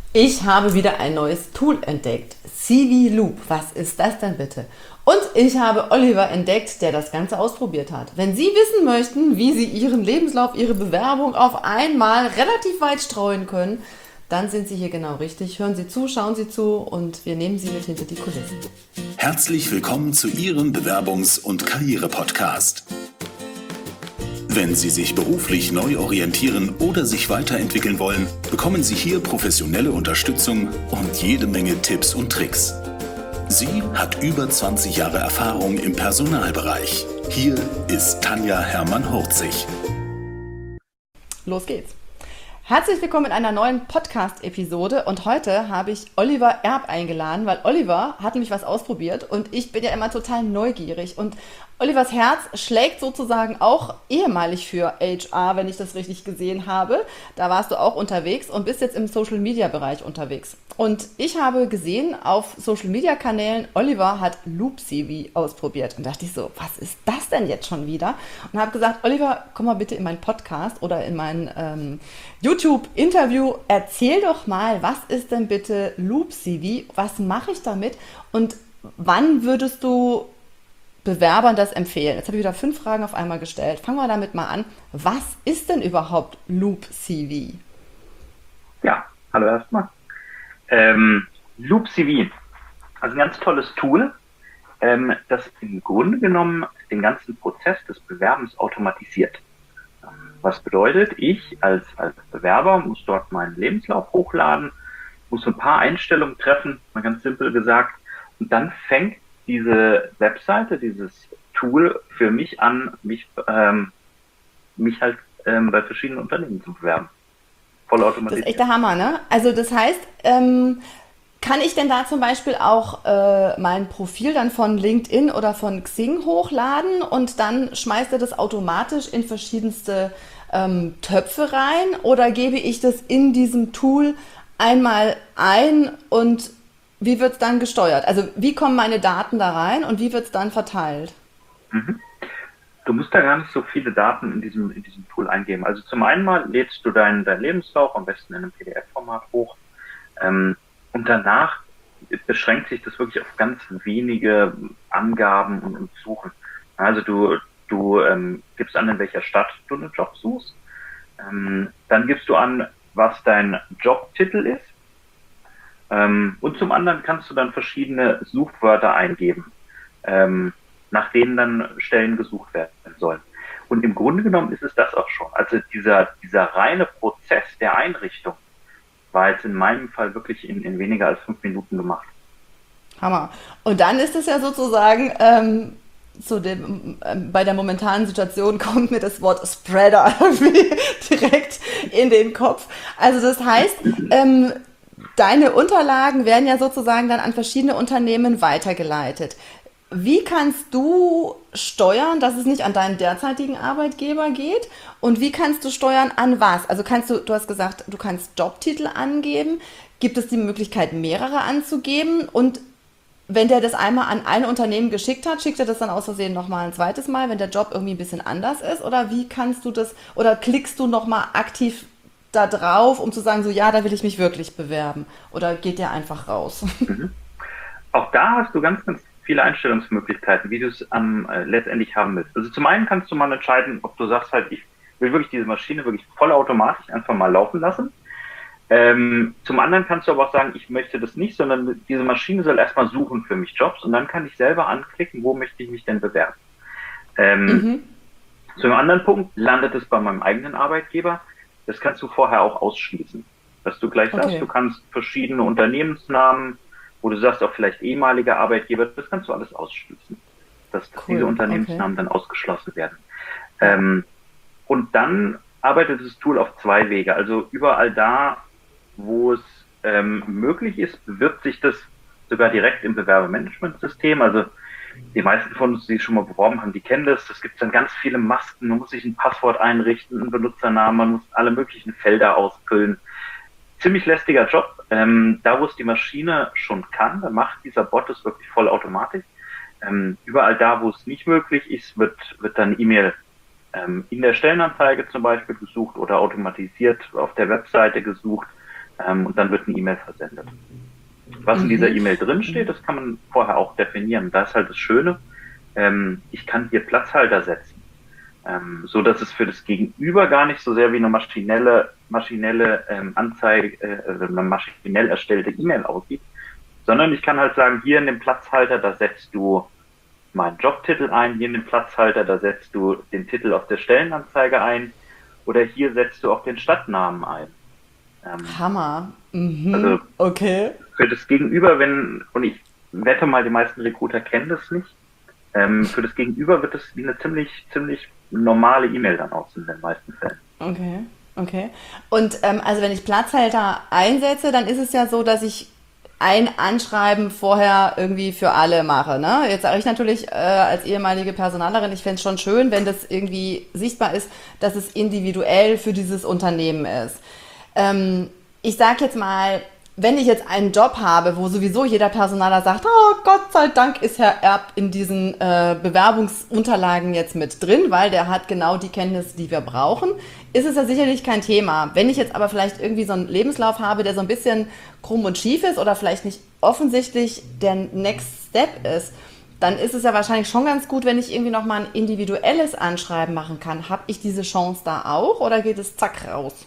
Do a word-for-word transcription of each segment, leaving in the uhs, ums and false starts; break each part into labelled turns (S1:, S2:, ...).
S1: Ich habe wieder ein neues Tool entdeckt. C V Loop. Was ist das denn bitte? Und ich habe Oliver entdeckt, der das Ganze ausprobiert hat. Wenn Sie wissen möchten, wie Sie Ihren Lebenslauf, Ihre Bewerbung auf einmal relativ weit streuen können, dann sind Sie hier genau richtig. Hören Sie zu, schauen Sie zu und wir nehmen Sie mit hinter die Kulissen.
S2: Herzlich willkommen zu Ihrem Bewerbungs- und Karriere-Podcast. Wenn Sie sich beruflich neu orientieren oder sich weiterentwickeln wollen, bekommen Sie hier professionelle Unterstützung und jede Menge Tipps und Tricks. Sie hat über zwanzig Jahre Erfahrung im Personalbereich. Hier ist Tanja Hermann-Hurzig.
S1: Los geht's. Herzlich willkommen in einer neuen Podcast-Episode und heute habe ich Oliver Erb eingeladen, weil Oliver hat nämlich was ausprobiert und ich bin ja immer total neugierig und Olivers Herz schlägt sozusagen auch ehemalig für H R, wenn ich das richtig gesehen habe. Da warst du auch unterwegs und bist jetzt im Social-Media-Bereich unterwegs. Und ich habe gesehen auf Social-Media-Kanälen, Oliver hat Loop C V ausprobiert. Und dachte ich so, was ist das denn jetzt schon wieder? Und habe gesagt, Oliver, komm mal bitte in meinen Podcast oder in mein ähm, YouTube-Interview. Erzähl doch mal, was ist denn bitte Loop C V? Was mache ich damit? Und wann würdest du Bewerbern das empfehlen? Jetzt habe ich wieder fünf Fragen auf einmal gestellt. Fangen wir damit mal an. Was ist denn überhaupt Loop C V?
S3: Ja, hallo erstmal. Ähm, Loop C V, also ein ganz tolles Tool, ähm, das im Grunde genommen den ganzen Prozess des Bewerbens automatisiert. Ähm, was bedeutet, ich als, als Bewerber muss dort meinen Lebenslauf hochladen, muss ein paar Einstellungen treffen, mal ganz simpel gesagt, und dann fängt diese Webseite, dieses Tool für mich an, mich, ähm, mich halt ähm, bei verschiedenen Unternehmen zu bewerben. Voll
S1: Das
S3: automatisiert.
S1: ist echt der Hammer, ne? Also das heißt, ähm, kann ich denn da zum Beispiel auch äh, mein Profil dann von LinkedIn oder von Xing hochladen und dann schmeißt er das automatisch in verschiedenste ähm, Töpfe rein oder gebe ich das in diesem Tool einmal ein und wie wird es dann gesteuert? Also wie kommen meine Daten da rein und wie wird es dann verteilt?
S3: Mhm. Du musst da gar nicht so viele Daten in diesem, in diesem Tool eingeben. Also zum einen mal lädst du deinen, deinen Lebenslauf am besten in einem P D F-Format hoch. Ähm, und danach beschränkt sich das wirklich auf ganz wenige Angaben und, und Suchen. Also du, du ähm, gibst an, in welcher Stadt du einen Job suchst. Ähm, dann gibst du an, was dein Jobtitel ist. Ähm, und zum anderen kannst du dann verschiedene Suchwörter eingeben, ähm, nach denen dann Stellen gesucht werden sollen. Und im Grunde genommen ist es das auch schon. Also dieser, dieser reine Prozess der Einrichtung war jetzt in meinem Fall wirklich in, in weniger als fünf Minuten gemacht.
S1: Hammer. Und dann ist es ja sozusagen, ähm, zu dem, ähm, bei der momentanen Situation kommt mir das Wort Spreader direkt in den Kopf. Also das heißt, ähm, deine Unterlagen werden ja sozusagen dann an verschiedene Unternehmen weitergeleitet. Wie kannst du steuern, dass es nicht an deinen derzeitigen Arbeitgeber geht? Und wie kannst du steuern, an was? Also kannst du, du hast gesagt, du kannst Jobtitel angeben. Gibt es die Möglichkeit, mehrere anzugeben? Und wenn der das einmal an ein Unternehmen geschickt hat, schickt er das dann aus Versehen nochmal ein zweites Mal, wenn der Job irgendwie ein bisschen anders ist? Oder wie kannst du das, oder klickst du nochmal aktiv da drauf, um zu sagen, so ja, da will ich mich wirklich bewerben? Oder geht der einfach raus?
S3: Mhm. Auch da hast du ganz, ganz viele Einstellungsmöglichkeiten, wie du es ähm, äh, letztendlich haben willst. Also zum einen kannst du mal entscheiden, ob du sagst halt, ich will wirklich diese Maschine wirklich vollautomatisch einfach mal laufen lassen. Ähm, zum anderen kannst du aber auch sagen, ich möchte das nicht, sondern diese Maschine soll erstmal suchen für mich Jobs und dann kann ich selber anklicken, wo möchte ich mich denn bewerben. Ähm,
S1: Mhm.
S3: Zu einem anderen Punkt landet es bei meinem eigenen Arbeitgeber. Das kannst du vorher auch ausschließen. Dass du gleich sagst,
S1: Okay,
S3: du kannst verschiedene Unternehmensnamen, wo du sagst auch vielleicht ehemalige Arbeitgeber, das kannst du alles ausschließen. Dass, dass diese
S1: cool. Okay.
S3: Unternehmensnamen dann ausgeschlossen werden.
S1: Ja.
S3: Ähm, und dann arbeitet das Tool auf zwei Wege. Also überall da, wo es ähm, möglich ist, bewirbt sich das sogar direkt im Bewerbermanagementsystem. Also die meisten von uns, die sich schon mal beworben haben, die kennen das. Es gibt dann ganz viele Masken. Man muss sich ein Passwort einrichten, einen Benutzernamen, man muss alle möglichen Felder ausfüllen. Ziemlich lästiger Job. Ähm, da, wo es die Maschine schon kann, da macht dieser Bot es wirklich vollautomatisch. Ähm, überall da, wo es nicht möglich ist, wird, wird dann E-Mail ähm, in der Stellenanzeige zum Beispiel gesucht oder automatisiert auf der Webseite gesucht. ähm, und dann wird eine E-Mail versendet. Was in dieser E-Mail drinsteht, das kann man vorher auch definieren. Da ist halt das Schöne, ähm, ich kann hier Platzhalter setzen. Ähm, so dass es für das Gegenüber gar nicht so sehr wie eine maschinelle, maschinelle ähm, Anzeige, äh, also eine maschinell erstellte E-Mail aussieht, sondern ich kann halt sagen, hier in dem Platzhalter, da setzt du meinen Jobtitel ein, hier in dem Platzhalter, da setzt du den Titel auf der Stellenanzeige ein oder hier setzt du auch den Stadtnamen ein. Ähm,
S1: Hammer. Mhm.
S3: Also
S1: okay.
S3: für das Gegenüber, wenn, und ich wette mal, die meisten Recruiter kennen das nicht, ähm, für das Gegenüber wird es wie eine ziemlich, ziemlich normale E-Mail dann aussehen in den meisten Fällen.
S1: Okay, okay. Und ähm, also wenn ich Platzhalter einsetze, dann ist es ja so, dass ich ein Anschreiben vorher irgendwie für alle mache. Ne? Jetzt sage ich natürlich äh, als ehemalige Personalerin, ich fände es schon schön, wenn das irgendwie sichtbar ist, dass es individuell für dieses Unternehmen ist. Ähm, ich sage jetzt mal, wenn ich jetzt einen Job habe, wo sowieso jeder Personaler sagt, oh Gott sei Dank ist Herr Erb in diesen äh, Bewerbungsunterlagen jetzt mit drin, weil der hat genau die Kenntnisse, die wir brauchen, ist es ja sicherlich kein Thema. Wenn ich jetzt aber vielleicht irgendwie so einen Lebenslauf habe, der so ein bisschen krumm und schief ist oder vielleicht nicht offensichtlich der Next Step ist, dann ist es ja wahrscheinlich schon ganz gut, wenn ich irgendwie nochmal ein individuelles Anschreiben machen kann. Habe ich diese Chance da auch oder geht es zack raus?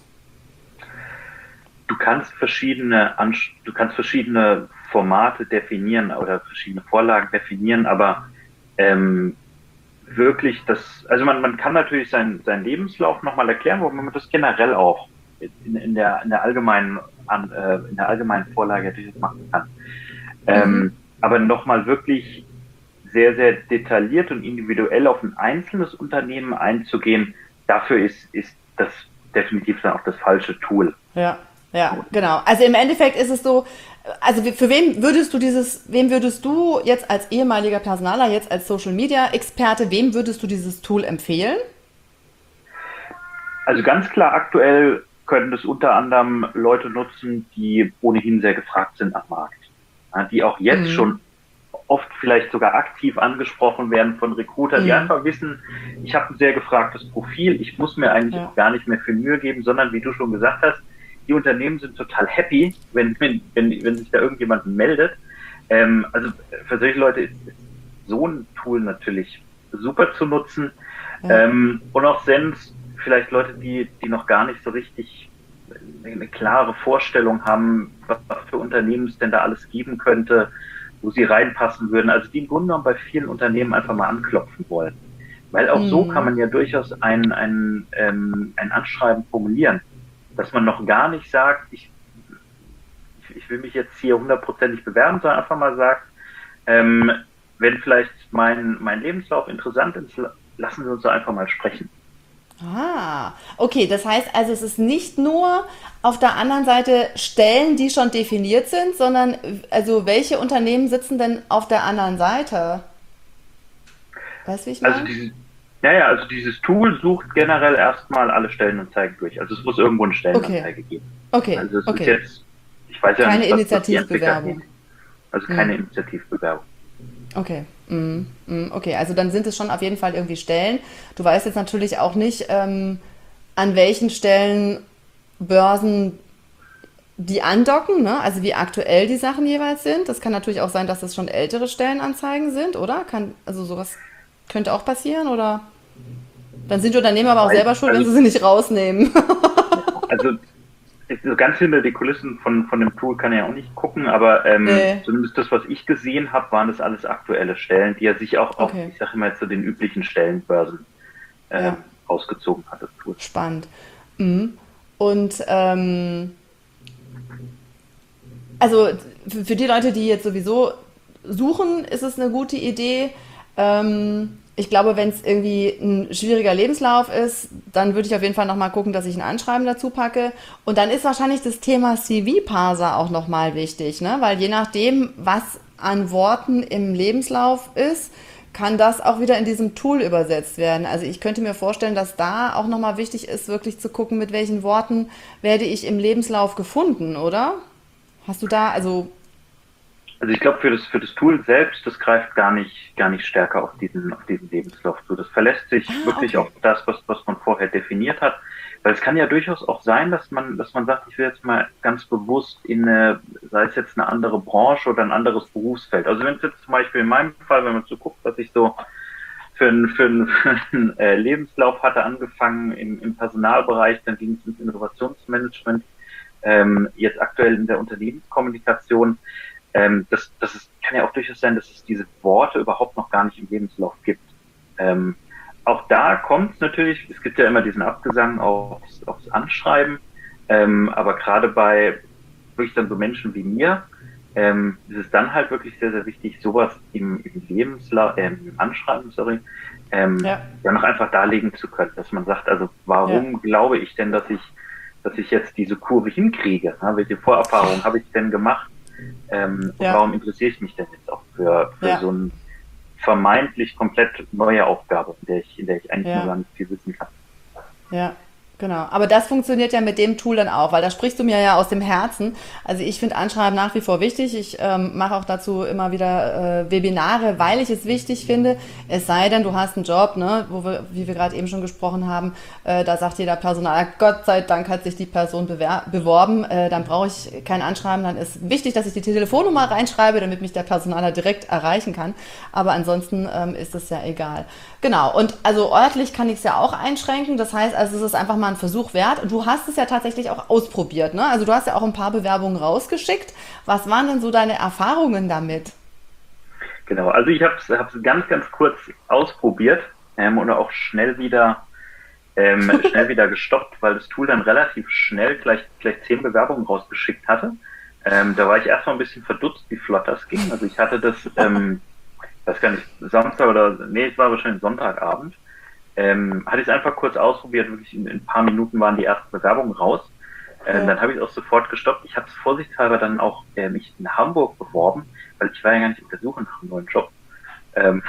S3: Du kannst verschiedene, du kannst verschiedene Formate definieren oder verschiedene Vorlagen definieren, aber ähm, wirklich das, also man, man kann natürlich seinen, seinen Lebenslauf nochmal erklären, wo man das generell auch in, in der, in der allgemeinen, an, äh, in der allgemeinen Vorlage natürlich machen kann. Ähm, mhm. Aber nochmal wirklich sehr, sehr detailliert und individuell auf ein einzelnes Unternehmen einzugehen, dafür ist, ist das definitiv dann auch das falsche Tool.
S1: Ja. Ja, genau. Also im Endeffekt ist es so, also für wen würdest du dieses, wem würdest du jetzt als ehemaliger Personaler, jetzt als Social Media Experte, wem würdest du dieses Tool empfehlen?
S3: Also ganz klar, aktuell können das unter anderem Leute nutzen, die ohnehin sehr gefragt sind am Markt. Ja, die auch jetzt mhm. schon oft vielleicht sogar aktiv angesprochen werden von Recruitern, mhm. die einfach wissen, ich habe ein sehr gefragtes Profil, ich muss mir eigentlich ja. gar nicht mehr viel Mühe geben, sondern wie du schon gesagt hast, die Unternehmen sind total happy, wenn, wenn, wenn, wenn sich da irgendjemand meldet. Ähm, also für solche Leute ist, ist so ein Tool natürlich super zu nutzen. Ja. Ähm, und auch Sens, vielleicht Leute, die, die noch gar nicht so richtig eine klare Vorstellung haben, was für Unternehmen es denn da alles geben könnte, wo sie reinpassen würden. Also die im Grunde genommen bei vielen Unternehmen einfach mal anklopfen wollen. Weil auch mhm. so kann man ja durchaus ein, ein, ähm, ein Anschreiben formulieren, dass man noch gar nicht sagt, ich, ich, ich will mich jetzt hier hundertprozentig bewerben, sondern einfach mal sagt, ähm, wenn vielleicht mein, mein Lebenslauf interessant ist, lassen Sie uns doch einfach mal sprechen.
S1: Ah, okay, das heißt also, es ist nicht nur auf der anderen Seite Stellen, die schon definiert sind, sondern also welche Unternehmen sitzen denn auf der anderen Seite? Weißt du, wie ich meine?
S3: Also diese Ja, ja, also dieses Tool sucht generell erstmal alle Stellenanzeigen durch. Also es muss irgendwo eine Stellenanzeige
S1: okay.
S3: geben.
S1: Okay.
S3: Also es
S1: okay.
S3: ist jetzt, ich weiß ja
S1: keine
S3: nicht, was
S1: Initiativbewerbung.
S3: Also keine
S1: mhm.
S3: Initiativbewerbung.
S1: Okay. Mhm. Okay, also dann sind es schon auf jeden Fall irgendwie Stellen. Du weißt jetzt natürlich auch nicht, ähm, an welchen Stellen Börsen die andocken, ne? Also wie aktuell die Sachen jeweils sind. Das kann natürlich auch sein, dass das schon ältere Stellenanzeigen sind, oder? Kann, also sowas könnte auch passieren, oder? Dann sind die Unternehmen aber auch
S3: Weil,
S1: selber schuld,
S3: also,
S1: wenn sie sie nicht rausnehmen.
S3: Also so ganz hinter die Kulissen von, von dem Tool kann er ja auch nicht gucken, aber ähm, nee. zumindest das, was ich gesehen habe, waren das alles aktuelle Stellen, die er sich auch auf, okay. ich sage immer jetzt zu so den üblichen Stellenbörsen äh, ja. ausgezogen hat, das Tool.
S1: Spannend. Mhm. Und ähm, also für die Leute, die jetzt sowieso suchen, ist es eine gute Idee. Ähm, ich glaube, wenn es irgendwie ein schwieriger Lebenslauf ist, dann würde ich auf jeden Fall nochmal gucken, dass ich ein Anschreiben dazu packe. Und dann ist wahrscheinlich das Thema C V-Parser auch nochmal wichtig, ne? Weil je nachdem, was an Worten im Lebenslauf ist, kann das auch wieder in diesem Tool übersetzt werden. Also ich könnte mir vorstellen, dass da auch nochmal wichtig ist, wirklich zu gucken, mit welchen Worten werde ich im Lebenslauf gefunden, oder? Hast du da, also...
S3: Also ich glaube, für das, für das Tool selbst, das greift gar nicht, gar nicht stärker auf diesen, auf diesen Lebenslauf zu. Das verlässt sich ah, wirklich okay. auf das, was, was man vorher definiert hat. Weil es kann ja durchaus auch sein, dass man, dass man sagt, ich will jetzt mal ganz bewusst in eine, sei es jetzt eine andere Branche oder ein anderes Berufsfeld. Also wenn es jetzt zum Beispiel in meinem Fall, wenn man so guckt, dass ich so für einen, für einen, für einen äh, Lebenslauf hatte, angefangen im, im Personalbereich, dann ging es ins Innovationsmanagement, ähm, jetzt aktuell in der Unternehmenskommunikation. Ähm, das, das ist, kann ja auch durchaus sein, dass es diese Worte überhaupt noch gar nicht im Lebenslauf gibt. Ähm, Auch da kommt es natürlich, es gibt ja immer diesen Abgesang aufs, aufs Anschreiben, ähm, aber gerade bei wirklich dann so Menschen wie mir, ähm, ist es dann halt wirklich sehr, sehr wichtig, sowas im, im Lebenslauf, äh, im Anschreiben, sorry, ähm, ja. ja noch einfach darlegen zu können, dass man sagt, also warum ja. glaube ich denn, dass ich, dass ich jetzt diese Kurve hinkriege? Ja, welche Vorerfahrungen habe ich denn gemacht? Ähm, ja. Und warum interessiere ich mich denn jetzt auch für, für ja. so ein vermeintlich komplett neue Aufgabe, in der ich, in der ich eigentlich ja. nur gar nicht viel wissen kann.
S1: Ja, genau. Aber das funktioniert ja mit dem Tool dann auch, weil da sprichst du mir ja aus dem Herzen. Also ich finde Anschreiben nach wie vor wichtig. Ich ähm, mache auch dazu immer wieder äh, Webinare, weil ich es wichtig finde. Es sei denn, du hast einen Job, ne, wo wir, wie wir gerade eben schon gesprochen haben, äh, da sagt jeder Personal, Gott sei Dank hat sich die Person bewer- beworben, äh, dann brauche ich kein Anschreiben. Dann ist wichtig, dass ich die Telefonnummer reinschreibe, damit mich der Personaler direkt erreichen kann. Aber ansonsten ähm, ist es ja egal. Genau. Und also örtlich kann ich es ja auch einschränken. Das heißt, also es ist einfach mal ein Versuch wert. Und du hast es ja tatsächlich auch ausprobiert, ne? Also du hast ja auch ein paar Bewerbungen rausgeschickt. Was waren denn so deine Erfahrungen damit?
S3: Genau, also ich habe es ganz, ganz kurz ausprobiert ähm, und auch schnell wieder ähm, schnell wieder gestoppt, weil das Tool dann relativ schnell gleich, gleich zehn Bewerbungen rausgeschickt hatte. Ähm, da war ich erstmal ein bisschen verdutzt, wie flott das ging. Also ich hatte das, ähm, weiß gar nicht, Samstag oder, nee, es war wahrscheinlich Sonntagabend. Ähm, hatte ich es einfach kurz ausprobiert, wirklich in, in ein paar Minuten waren die ersten Bewerbungen raus. Ähm, ja. Dann habe ich es auch sofort gestoppt. Ich habe es vorsichtshalber dann auch äh, mich in Hamburg beworben, weil ich war ja gar nicht auf der Suche nach einem neuen Job. Ähm,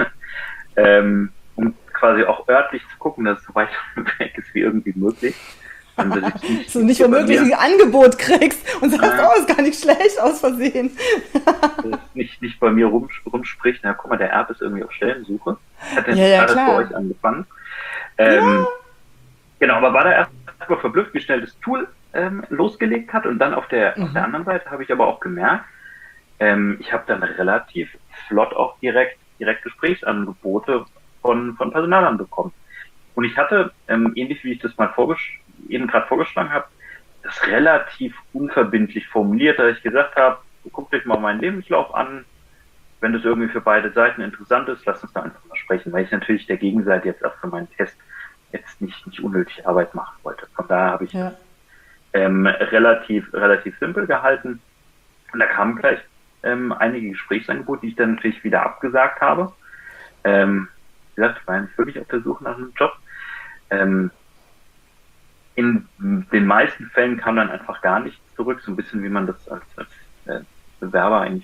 S3: ähm, um quasi auch örtlich zu gucken, dass es so weit weg ist wie irgendwie möglich. Und dass ich nicht,
S1: so nicht womöglich ein Angebot kriegst und sagst, äh, oh, ist gar nicht schlecht, aus Versehen.
S3: dass es nicht, nicht bei mir rum, rumspricht, na guck mal, der Erb ist irgendwie auf Stellensuche. Hat
S1: ja, ja,
S3: gerade bei euch angefangen. Ähm, ja. Genau, aber war da erstmal verblüfft, wie schnell das Tool ähm, losgelegt hat. Und dann auf der, mhm. auf der anderen Seite habe ich aber auch gemerkt, ähm, ich habe dann relativ flott auch direkt, direkt Gesprächsangebote von, von Personalern bekommen. Und ich hatte, ähm, ähnlich wie ich das mal vorgesch- eben gerade vorgeschlagen habe, das relativ unverbindlich formuliert, da ich gesagt habe, guckt euch mal meinen Lebenslauf an, wenn das irgendwie für beide Seiten interessant ist, lasst uns da einfach mal sprechen, weil ich natürlich der Gegenseite jetzt auch für meinen Test jetzt nicht, nicht unnötig Arbeit machen wollte. Von daher habe ich ja. ähm, relativ, relativ simpel gehalten. Und da kamen gleich ähm, einige Gesprächsangebote, die ich dann natürlich wieder abgesagt habe. Ähm, wie gesagt, ich war nicht wirklich auf der Suche nach einem Job. Ähm, in den meisten Fällen kam dann einfach gar nichts zurück, so ein bisschen wie man das als, als äh, Bewerber eigentlich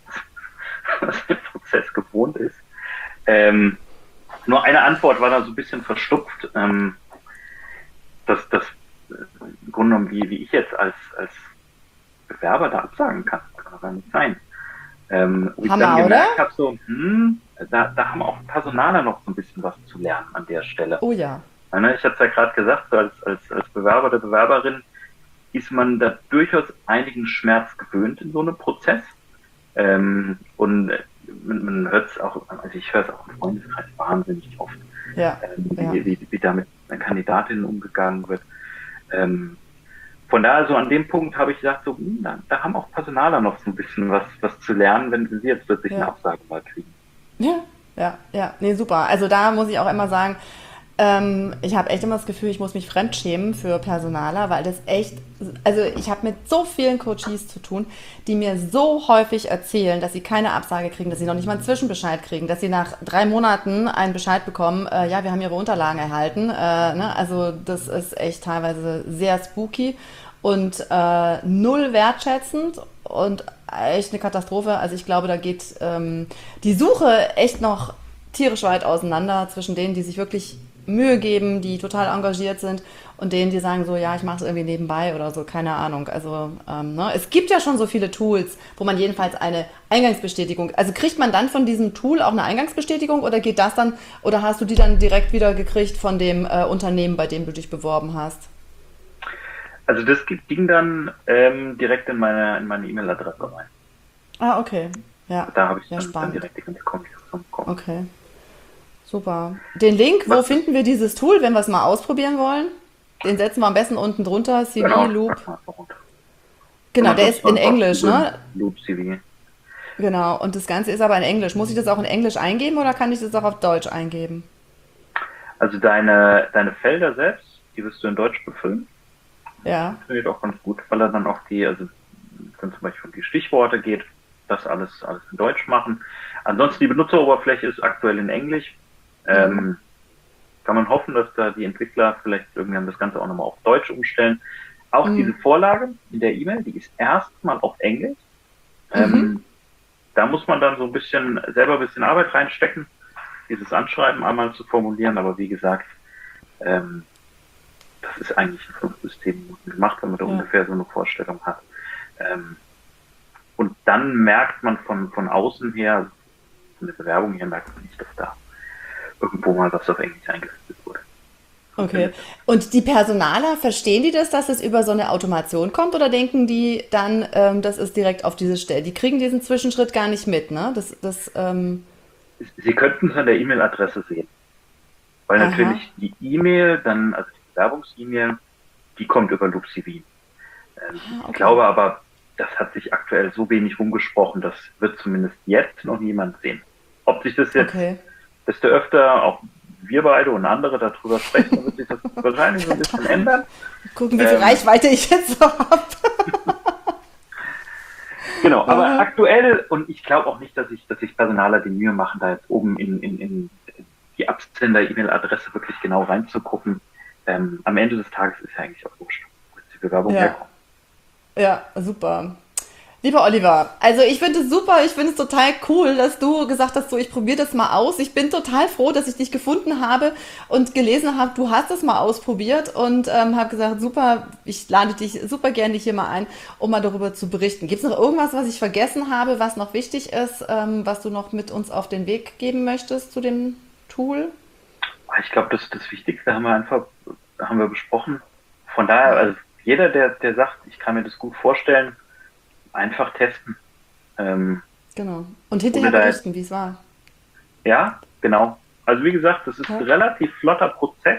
S3: aus dem Prozess gewohnt ist. Ähm, nur eine Antwort war da so ein bisschen verstupft, ähm, dass das äh, im Grunde genommen, wie, wie ich jetzt als, als Bewerber da absagen kann. Das kann doch gar nicht sein. Ähm, wo
S1: Hammer,
S3: ich dann gemerkt
S1: oder?
S3: habe, so, hm, da, da haben auch Personaler noch so ein bisschen was zu lernen an der Stelle.
S1: Oh ja.
S3: Ich habe es ja gerade gesagt, so als, als, als Bewerber oder Bewerberin ist man da durchaus einigen Schmerz gewöhnt in so einem Prozess. Ähm, und man, man hört es auch, also ich höre es auch im Freundeskreis wahnsinnig oft,
S1: ja,
S3: ähm,
S1: ja.
S3: Wie, wie, wie da mit Kandidatinnen umgegangen wird. Ähm, von daher, so an dem Punkt habe ich gesagt, so, hm, da, da haben auch Personaler noch so ein bisschen was, was zu lernen, wenn sie jetzt plötzlich
S1: ja.
S3: eine Absage mal kriegen.
S1: Ja, ja, ja, nee, super. Also da muss ich auch immer sagen, ähm, ich habe echt immer das Gefühl, ich muss mich fremdschämen für Personaler, weil das echt, also ich habe mit so vielen Coaches zu tun, die mir so häufig erzählen, dass sie keine Absage kriegen, dass sie noch nicht mal einen Zwischenbescheid kriegen, dass sie nach drei Monaten einen Bescheid bekommen, äh, ja, wir haben ihre Unterlagen erhalten. Äh, ne? Also das ist echt teilweise sehr spooky und äh, null wertschätzend und echt eine Katastrophe. Also ich glaube, da geht ähm, die Suche echt noch tierisch weit auseinander zwischen denen, die sich wirklich Mühe geben, die total engagiert sind und denen, die sagen so, ja, ich mache es irgendwie nebenbei oder so, keine Ahnung. Also ähm, ne? Es gibt ja schon so viele Tools, wo man jedenfalls eine Eingangsbestätigung, also kriegt man dann von diesem Tool auch eine Eingangsbestätigung oder geht das dann, oder hast du die dann direkt wieder gekriegt von dem äh, Unternehmen, bei dem du dich beworben hast?
S3: Also das ging dann ähm, direkt in meine in meine E-Mail-Adresse rein.
S1: Ah, okay. Ja,
S3: Da habe ich
S1: ja,
S3: dann, dann
S1: spannend.
S3: direkt die ganze Kommunikation bekommen.
S1: Okay, super. Den Link, wo
S3: Was?
S1: finden wir dieses Tool, wenn wir es mal ausprobieren wollen? Den setzen wir am besten unten drunter, C V
S3: Genau,
S1: Loop.
S3: pack mal einfach runter.
S1: Genau,
S3: Genau,
S1: der
S3: das
S1: ist
S3: war
S1: in
S3: einfach
S1: Englisch,
S3: Google
S1: ne?
S3: Loop C V.
S1: Genau, und das Ganze ist aber in Englisch. Muss ich das auch in Englisch eingeben oder kann ich das auch auf Deutsch eingeben?
S3: Also deine, deine Felder selbst, die wirst du in Deutsch befüllen.
S1: Ja,
S3: Funktioniert auch ganz gut, weil er dann auch die, also wenn zum Beispiel um die Stichworte geht, das alles, alles in Deutsch machen. Ansonsten die Benutzeroberfläche ist aktuell in Englisch. Ähm, kann man hoffen, dass da die Entwickler vielleicht irgendwann das Ganze auch nochmal auf Deutsch umstellen. Auch
S1: Mhm.
S3: diese Vorlage in der E-Mail, die ist erstmal auf Englisch. Ähm, Da muss man dann so ein bisschen, selber ein bisschen Arbeit reinstecken, dieses Anschreiben einmal zu formulieren, aber wie gesagt, ähm, das ist eigentlich in fünf bis zehn Minuten gemacht, wenn man da
S1: Ja.
S3: ungefähr so eine Vorstellung hat. Ähm, und dann merkt man von, von außen her, von der Bewerbung her, merkt man nicht, dass da irgendwo mal was auf Englisch eingesetzt wurde.
S1: okay. Und die Personaler, verstehen die das, dass es über so eine Automation kommt oder denken die dann, ähm, das ist direkt auf diese Stelle? Die kriegen diesen Zwischenschritt gar nicht mit, ne? Das, das, ähm,
S3: Sie könnten es an der E-Mail-Adresse sehen. Weil
S1: Aha.
S3: natürlich die E-Mail, dann, also die Bewerbungs-E-Mail, die kommt über Loop C V. Ähm,
S1: okay.
S3: Ich glaube aber, das hat sich aktuell so wenig rumgesprochen, das wird zumindest jetzt noch niemand sehen. Ob sich das jetzt,
S1: Okay.
S3: desto öfter auch wir beide und andere darüber sprechen, dann wird sich das wahrscheinlich so ein bisschen ändern.
S1: Gucken, wie viel
S3: Ähm,
S1: Reichweite ich jetzt so habe.
S3: Genau, aber
S1: Aha.
S3: aktuell, und ich glaube auch nicht, dass ich, dass sich Personaler die Mühe machen, da jetzt oben in, in, in die Absender-E-Mail-Adresse wirklich genau reinzugucken. Ähm, am Ende des Tages ist ja eigentlich auch wurscht, wo jetzt die Bewerbung
S1: Ja.
S3: herkommt.
S1: Ja, super. Lieber Oliver, also ich finde es super, ich finde es total cool, dass du gesagt hast, so ich probiere das mal aus. Ich bin total froh, dass ich dich gefunden habe und gelesen habe, du hast es mal ausprobiert und ähm, habe gesagt, super, ich lade dich super gerne hier mal ein, um mal darüber zu berichten. Gibt es noch irgendwas, was ich vergessen habe, was noch wichtig ist, ähm, was du noch mit uns auf den Weg geben möchtest zu dem Tool?
S3: Ich glaube, das, das Wichtigste haben wir einfach, haben wir besprochen. Von daher, also jeder, der, der sagt, ich kann mir das gut vorstellen, einfach testen. Ähm,
S1: Genau. Und hinterher
S3: Ohne da
S1: berichten, wie es war.
S3: ja, genau. Also wie gesagt, das ist
S1: Ja.
S3: ein relativ flotter Prozess.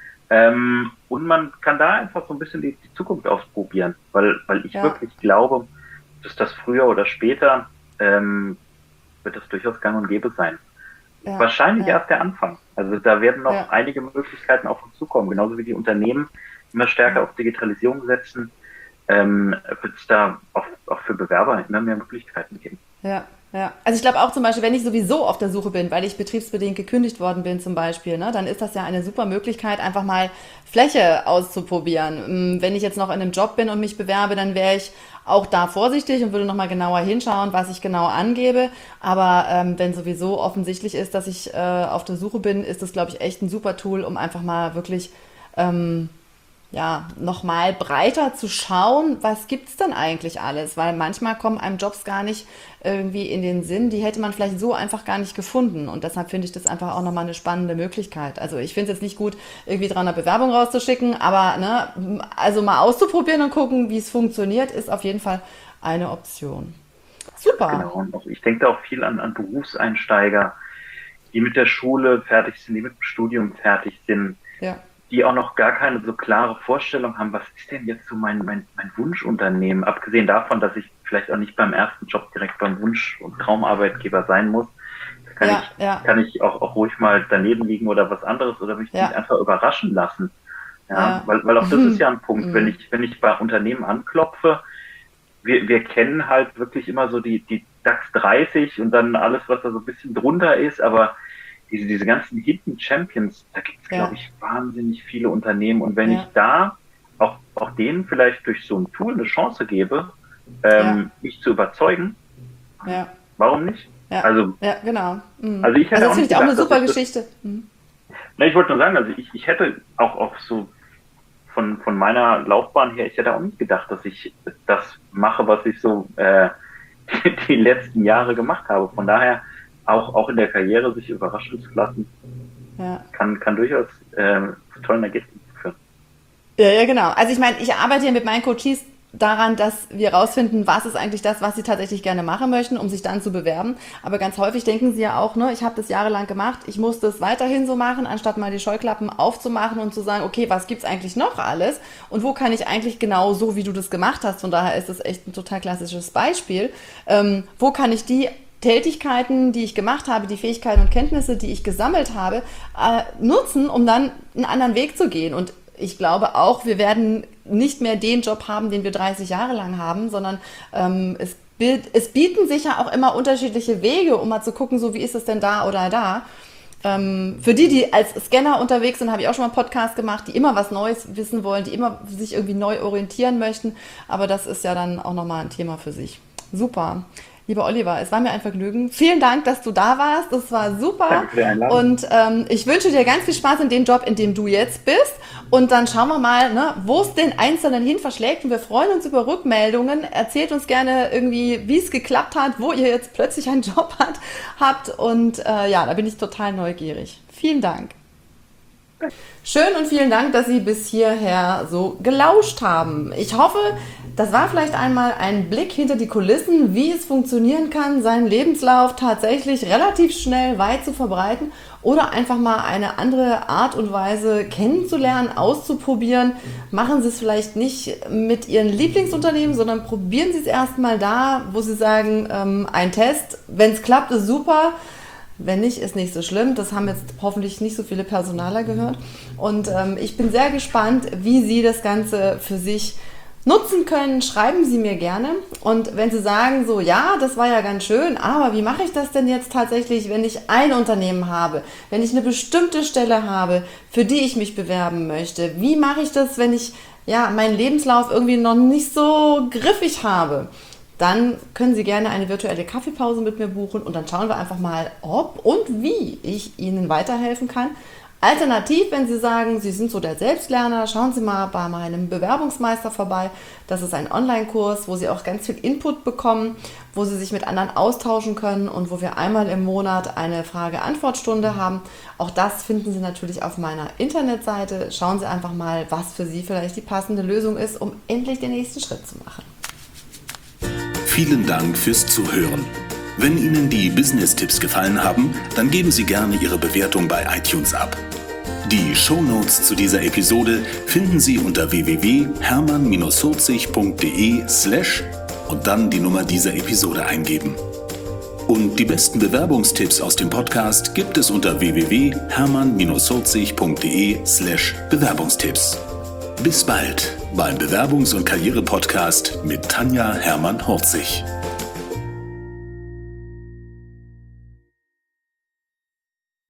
S3: Ähm, und man kann da einfach so ein bisschen die, die Zukunft ausprobieren, weil, weil ich
S1: Ja.
S3: wirklich glaube, dass das früher oder später ähm, wird das durchaus gang und gäbe sein.
S1: Ja,
S3: Wahrscheinlich
S1: ja.
S3: erst der Anfang. Also da werden noch
S1: Ja.
S3: einige Möglichkeiten auf uns zukommen, genauso wie die Unternehmen immer stärker
S1: Ja.
S3: auf Digitalisierung setzen, ähm, wird es da auch, auch für Bewerber immer mehr Möglichkeiten geben.
S1: Ja, ja. Also ich glaube auch zum Beispiel, wenn ich sowieso auf der Suche bin, weil ich betriebsbedingt gekündigt worden bin zum Beispiel, ne, dann ist das ja eine super Möglichkeit, einfach mal Fläche auszuprobieren. Mm, Wenn ich jetzt noch in einem Job bin und mich bewerbe, dann wäre ich auch da vorsichtig und würde nochmal genauer hinschauen, was ich genau angebe. Aber ähm, wenn sowieso offensichtlich ist, dass ich äh, auf der Suche bin, ist das, glaube ich, echt ein super Tool, um einfach mal wirklich ähm, ja, nochmal breiter zu schauen, was gibt's denn eigentlich alles? Weil manchmal kommen einem Jobs gar nicht irgendwie in den Sinn, die hätte man vielleicht so einfach gar nicht gefunden. Und deshalb finde ich das einfach auch nochmal eine spannende Möglichkeit. Also ich finde es jetzt nicht gut, irgendwie dreihundert Bewerbungen rauszuschicken, aber ne, also mal auszuprobieren und gucken, wie es funktioniert, ist auf jeden Fall eine Option. Super.
S3: Genau. Und auch, ich denke da auch viel an, an Berufseinsteiger, die mit der Schule fertig sind, die mit dem Studium fertig sind,
S1: Ja,
S3: die auch noch gar keine so klare Vorstellung haben, was ist denn jetzt so mein, mein, mein Wunschunternehmen, abgesehen davon, dass ich vielleicht auch nicht beim ersten Job direkt beim Wunsch- und Traumarbeitgeber sein muss. Da kann,
S1: ja,
S3: ich,
S1: ja,
S3: kann ich auch, auch ruhig mal daneben liegen oder was anderes oder mich
S1: Ja.
S3: mich einfach überraschen lassen. Ja,
S1: Ja.
S3: Weil, weil auch das ist ja ein Punkt,
S1: Mhm.
S3: wenn ich, wenn ich bei Unternehmen anklopfe, wir, wir kennen halt wirklich immer so die, die DAX dreißig und dann alles, was da so ein bisschen drunter ist, aber diese, diese ganzen Hidden Champions, da gibt es,
S1: Ja.
S3: glaube ich, wahnsinnig viele Unternehmen. Und wenn
S1: Ja.
S3: ich da auch, auch denen vielleicht durch so ein Tool eine Chance gebe, ähm, mich zu überzeugen,
S1: ja,
S3: warum nicht?
S1: ja,
S3: Also,
S1: ja, genau. Mhm.
S3: also ich hätte
S1: Also
S3: auch
S1: das finde
S3: nicht
S1: ich auch eine
S3: gedacht,
S1: super
S3: dass ich das-
S1: Geschichte. Mhm.
S3: Na, ich wollte nur sagen, also ich, ich hätte auch, auch so von, von meiner Laufbahn her, ich hätte auch nicht gedacht, dass ich das mache, was ich so äh, die, die letzten Jahre gemacht habe. Von daher auch, auch in der Karriere sich überraschen zu lassen, ja. kann, kann durchaus äh, zu tollen Ergebnissen führen.
S1: Ja, ja, genau. Also ich meine, ich arbeite ja mit meinen Coaches daran, dass wir rausfinden, was ist eigentlich das, was sie tatsächlich gerne machen möchten, um sich dann zu bewerben. Aber ganz häufig denken sie ja auch, ne, ich habe das jahrelang gemacht, ich muss das weiterhin so machen, anstatt mal die Scheuklappen aufzumachen und zu sagen, okay, was gibt's eigentlich noch alles und wo kann ich eigentlich genau so, wie du das gemacht hast, von daher ist das echt ein total klassisches Beispiel, ähm, wo kann ich die Tätigkeiten, die ich gemacht habe, die Fähigkeiten und Kenntnisse, die ich gesammelt habe, äh, nutzen, um dann einen anderen Weg zu gehen. Und ich glaube auch, wir werden nicht mehr den Job haben, den wir dreißig Jahre lang haben, sondern ähm, es, es bieten sich ja auch immer unterschiedliche Wege, um mal zu gucken, so wie ist es denn da oder da. Ähm, für die, die als Scanner unterwegs sind, habe ich auch schon mal einen Podcast gemacht, die immer was Neues wissen wollen, die immer sich irgendwie neu orientieren möchten. Aber das ist ja dann auch nochmal ein Thema für sich. Super. Lieber Oliver, es war mir ein Vergnügen. Vielen Dank, dass du da warst. Das war super.
S3: Danke für die Einladung.
S1: Und ähm, ich wünsche dir ganz viel Spaß in dem Job, in dem du jetzt bist. Und dann schauen wir mal, ne, wo es den Einzelnen hin verschlägt. Und wir freuen uns über Rückmeldungen. Erzählt uns gerne irgendwie, wie es geklappt hat, wo ihr jetzt plötzlich einen Job hat, habt. Und äh, ja, da bin ich total neugierig. Vielen Dank. Schön und vielen Dank, dass Sie bis hierher so gelauscht haben. Ich hoffe, das war vielleicht einmal ein Blick hinter die Kulissen, wie es funktionieren kann, seinen Lebenslauf tatsächlich relativ schnell weit zu verbreiten oder einfach mal eine andere Art und Weise kennenzulernen, auszuprobieren. Machen Sie es vielleicht nicht mit Ihren Lieblingsunternehmen, sondern probieren Sie es erstmal da, wo Sie sagen, ähm, ein Test, wenn es klappt, ist super. Wenn nicht, ist nicht so schlimm. Das haben jetzt hoffentlich nicht so viele Personaler gehört. Und ähm, ich bin sehr gespannt, wie Sie das Ganze für sich nutzen können. Schreiben Sie mir gerne. Und wenn Sie sagen, so ja, das war ja ganz schön, aber wie mache ich das denn jetzt tatsächlich, wenn ich ein Unternehmen habe, wenn ich eine bestimmte Stelle habe, für die ich mich bewerben möchte? Wie mache ich das, wenn ich ja meinen Lebenslauf irgendwie noch nicht so griffig habe? Dann können Sie gerne eine virtuelle Kaffeepause mit mir buchen und dann schauen wir einfach mal, ob und wie ich Ihnen weiterhelfen kann. Alternativ, wenn Sie sagen, Sie sind so der Selbstlerner, schauen Sie mal bei meinem Bewerbungsmeister vorbei. Das ist ein Online-Kurs, wo Sie auch ganz viel Input bekommen, wo Sie sich mit anderen austauschen können und wo wir einmal im Monat eine Frage-Antwort-Stunde haben. Auch das finden Sie natürlich auf meiner Internetseite. Schauen Sie einfach mal, was für Sie vielleicht die passende Lösung ist, um endlich den nächsten Schritt zu machen.
S2: Vielen Dank fürs Zuhören. Wenn Ihnen die Business-Tipps gefallen haben, dann geben Sie gerne Ihre Bewertung bei iTunes ab. Die Shownotes zu dieser Episode finden Sie unter w w w punkt hermann vierzig punkt de slash und dann die Nummer dieser Episode eingeben. Und die besten Bewerbungstipps aus dem Podcast gibt es unter w w w punkt hermann vierzig punkt de slash Bewerbungstipps. Bis bald beim Bewerbungs- und Karriere-Podcast mit Tanja Hermann-Horzig.